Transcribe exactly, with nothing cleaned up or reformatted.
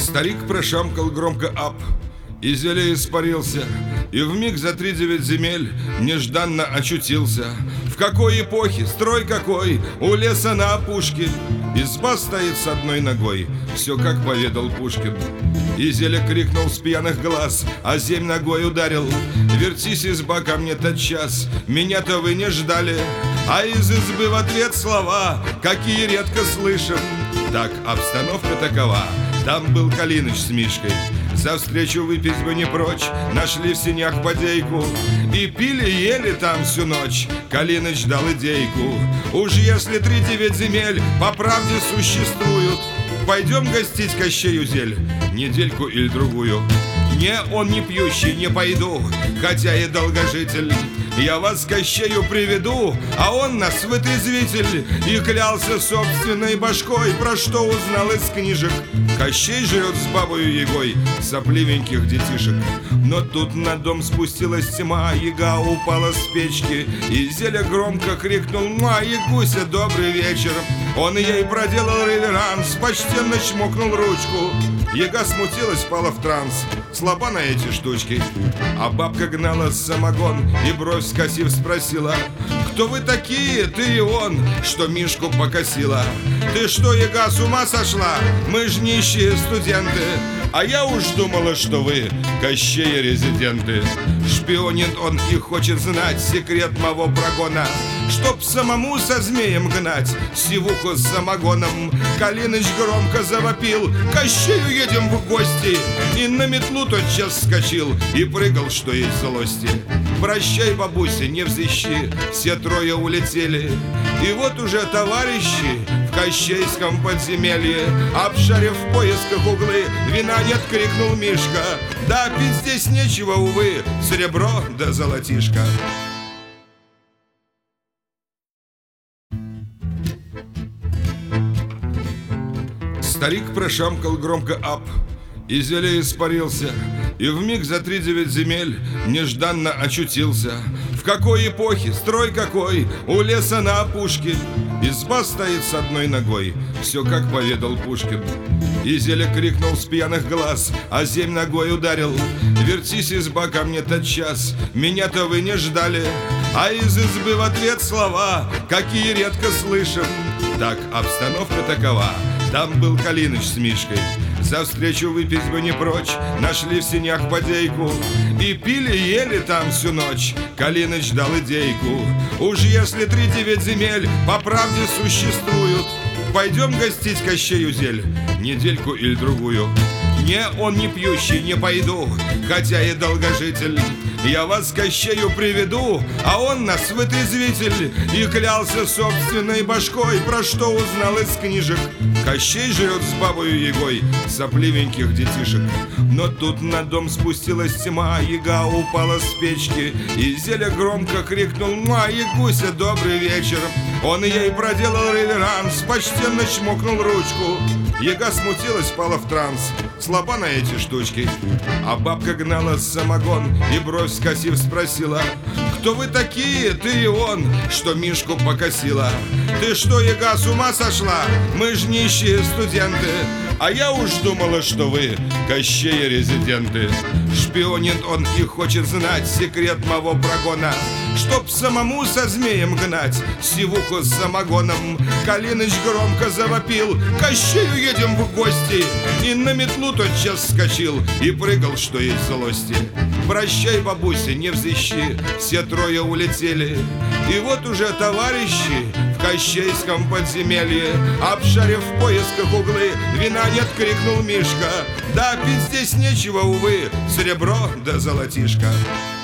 Старик прошамкал громко ап, и зелье испарился, и вмиг за три девять земель нежданно очутился. В какой эпохе, строй какой, у леса на опушке, изба стоит с одной ногой, все как поведал Пушкин. И зелье крикнул с пьяных глаз, а земь ногой ударил: вертись, изба, ко мне тотчас, меня-то вы не ждали. А из избы в ответ слова, какие редко слышим. Так, обстановка такова: там был Калиныч с Мишкой, за встречу выпить бы не прочь, нашли в сенях бодейку и пили-ели там всю ночь. Калиныч дал идейку: уж если три девять земель по правде существуют, пойдем гостить Кощею зель недельку или другую. Не, он не пьющий, не пойду, хотя и долгожитель. Я вас к Кощею приведу, а он нас вытрезвитель. И клялся собственной башкой, про что узнал из книжек. Кощей живет с бабою Егой сопливеньких детишек. Но тут на дом спустилась тьма, Яга упала с печки, и зелье громко крикнул: «Ма, Ягуся, добрый вечер!» Он ей проделал реверанс, почтенно чмокнул ручку. Яга смутилась, пала в транс, слаба на эти штучки. А бабка гнала самогон и, бровь скосив, спросила: «Кто вы такие, ты и он, что Мишку покосила?» «Ты что, Яга, с ума сошла? Мы ж нищие студенты, а я уж думала, что вы Кощея резиденты». Шпионит он и хочет знать секрет моего прогона, чтоб самому со змеем гнать сивуху с самогоном. Калиныч громко завопил: «Кощею едем в гости!» И на метлу тотчас вскочил и прыгал, что есть злости. «Прощай, бабуся, не взыщи!» Все трое улетели. И вот уже товарищи в Кощейском подземелье, обшарив в поисках углы, «Вина нет!» — крикнул Мишка. «Да пить здесь нечего, увы, серебро да золотишко». Старик прошамкал громко ап, и зелье испарился, и вмиг за три девять земель нежданно очутился. В какой эпохе, строй какой, у леса на опушке, изба стоит с одной ногой, все как поведал Пушкин. И зелье крикнул с пьяных глаз, а земь ногой ударил: вертись, изба, ко мне тотчас, меня-то вы не ждали. А из избы в ответ слова, какие редко слышим. Так, обстановка такова: там был Калиныч с Мишкой, за встречу выпить бы не прочь, нашли в сенях бодейку и пили-ели там всю ночь. Калиныч дал идейку: уж если три девять земель по правде существуют, пойдем гостить Кощею зель недельку или другую. Не, он не пьющий, не пойду, хотя и долгожитель. Я вас к Кощею приведу, а он нас вытрезвитель. И клялся собственной башкой, про что узнал из книжек. Кощей живет с бабою Егой сопливеньких детишек. Но тут на дом спустилась тьма, Яга упала с печки, и зелье громко крикнул: «Ма, Ягуся, добрый вечер!» Он ей проделал реверанс, почтенно чмокнул ручку. Яга смутилась, пала в транс, слаба на эти штучки. А бабка гнала самогон и, бровь скосив, спросила: «Кто вы такие, ты и он, что Мишку покосила?» «Ты что, Яга, с ума сошла? Мы ж нищие студенты, а я уж думала, что вы Кощея резиденты». Шпионит он и хочет знать секрет моего прогона, чтоб самому со змеем гнать сивуху с самогоном. Калиныч громко завопил: «Кощею едем в гости!» И на метлу тотчас вскочил и прыгал, что есть злости. «Прощай, бабуся, не взыщи!» Все трое улетели. И вот уже товарищи в Кощейском подземелье, обшарив в поисках углы, «Вина нет!» — крикнул Мишка. Да пить здесь нечего, увы, серебро да золотишко.